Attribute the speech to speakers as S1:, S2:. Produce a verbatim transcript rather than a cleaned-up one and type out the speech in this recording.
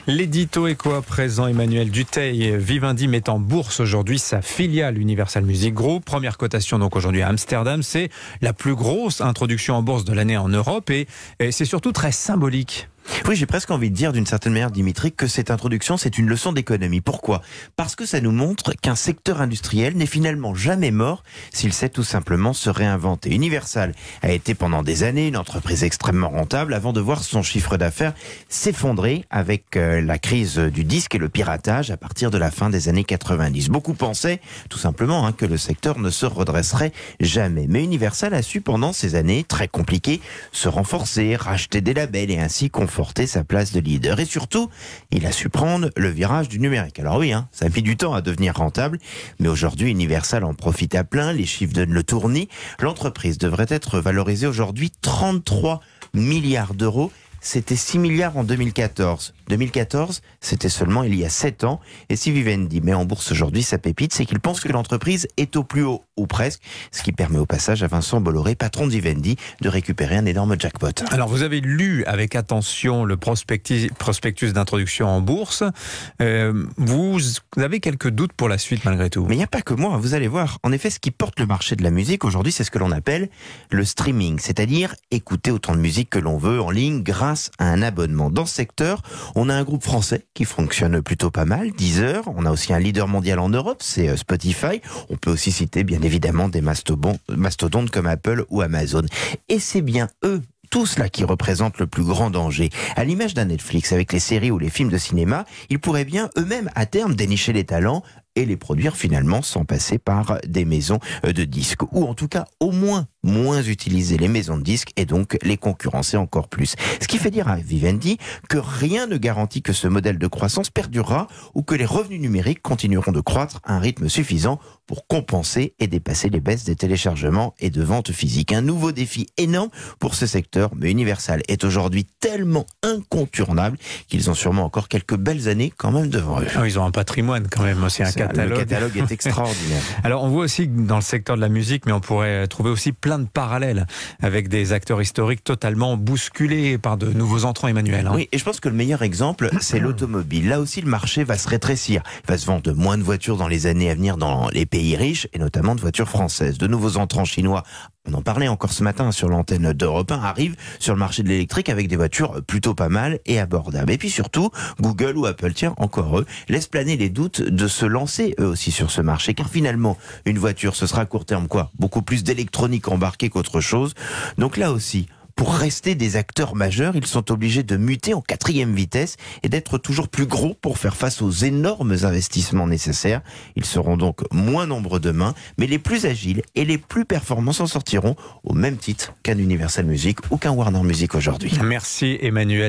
S1: L'édito Éco à présent, Emmanuel Dutheil. Vivendi met en bourse aujourd'hui sa filiale Universal Music Group. Première cotation donc aujourd'hui à Amsterdam. C'est la plus grosse introduction en bourse de l'année en Europe et, et c'est surtout très symbolique.
S2: Oui, j'ai presque envie de dire d'une certaine manière, Dimitri, que cette introduction, c'est une leçon d'économie. Pourquoi ? Parce que ça nous montre qu'un secteur industriel n'est finalement jamais mort s'il sait tout simplement se réinventer. Universal a été pendant des années une entreprise extrêmement rentable avant de voir son chiffre d'affaires s'effondrer avec euh, la crise du disque et le piratage à partir de la fin des années quatre-vingt-dix. Beaucoup pensaient tout simplement hein, que le secteur ne se redresserait jamais. Mais Universal a su pendant ces années très compliquées se renforcer, racheter des labels et ainsi conforter sa place de leader. Et surtout, il a su prendre le virage du numérique. Alors oui, hein, ça a mis du temps à devenir rentable, mais aujourd'hui, Universal en profite à plein, les chiffres donnent le tournis. L'entreprise devrait être valorisée aujourd'hui trente-trois milliards d'euros. C'était six milliards en deux mille quatorze. deux mille quatorze, c'était seulement il y a sept ans. Et si Vivendi met en bourse aujourd'hui sa pépite, c'est qu'il pense que l'entreprise est au plus haut, ou presque, ce qui permet au passage à Vincent Bolloré, patron de Vivendi, de récupérer un énorme jackpot.
S1: Alors vous avez lu avec attention le prospectus, prospectus d'introduction en bourse. Euh, vous avez quelques doutes pour la suite malgré tout.
S2: Mais il n'y a pas que moi, vous allez voir. En effet, ce qui porte le marché de la musique aujourd'hui, c'est ce que l'on appelle le streaming, c'est-à-dire écouter autant de musique que l'on veut en ligne grâce à un abonnement. Dans ce secteur, on a un groupe français qui fonctionne plutôt pas mal, Deezer. On a aussi un leader mondial en Europe, c'est Spotify. On peut aussi citer bien évidemment des mastodontes comme Apple ou Amazon. Et c'est bien eux, tout cela qui représente le plus grand danger. À l'image d'un Netflix avec les séries ou les films de cinéma, ils pourraient bien eux-mêmes à terme dénicher les talents et les produire finalement sans passer par des maisons de disques. Ou en tout cas, au moins, moins utiliser les maisons de disques et donc les concurrencer encore plus. Ce qui fait dire à Vivendi que rien ne garantit que ce modèle de croissance perdurera ou que les revenus numériques continueront de croître à un rythme suffisant pour compenser et dépasser les baisses des téléchargements et de ventes physiques. Un nouveau défi énorme pour ce secteur, mais Universal est aujourd'hui tellement incontournable qu'ils ont sûrement encore quelques belles années quand même devant eux.
S1: Oh, ils ont un patrimoine quand même, aussi un catalogue.
S2: Le catalogue est extraordinaire.
S1: Alors on voit aussi dans le secteur de la musique, mais on pourrait trouver aussi plein de parallèles avec des acteurs historiques totalement bousculés par de nouveaux entrants, Emmanuel. Hein.
S2: Oui, et je pense que le meilleur exemple, c'est l'automobile. Là aussi, le marché va se rétrécir. Il va se vendre moins de voitures dans les années à venir dans les pays riches, et notamment de voitures françaises. De nouveaux entrants chinois, on en parlait encore ce matin sur l'antenne d'Europe un, arrivent sur le marché de l'électrique avec des voitures plutôt pas mal et abordables. Et puis surtout, Google ou Apple, tiens, encore eux, laissent planer les doutes de se lancer eux aussi sur ce marché. Car finalement, une voiture, ce sera à court terme quoi ? Beaucoup plus d'électronique embarquée qu'autre chose. Donc là aussi, pour rester des acteurs majeurs, ils sont obligés de muter en quatrième vitesse et d'être toujours plus gros pour faire face aux énormes investissements nécessaires. Ils seront donc moins nombreux demain, mais les plus agiles et les plus performants s'en sortiront au même titre qu'un Universal Music ou qu'un Warner Music aujourd'hui.
S1: Merci Emmanuel.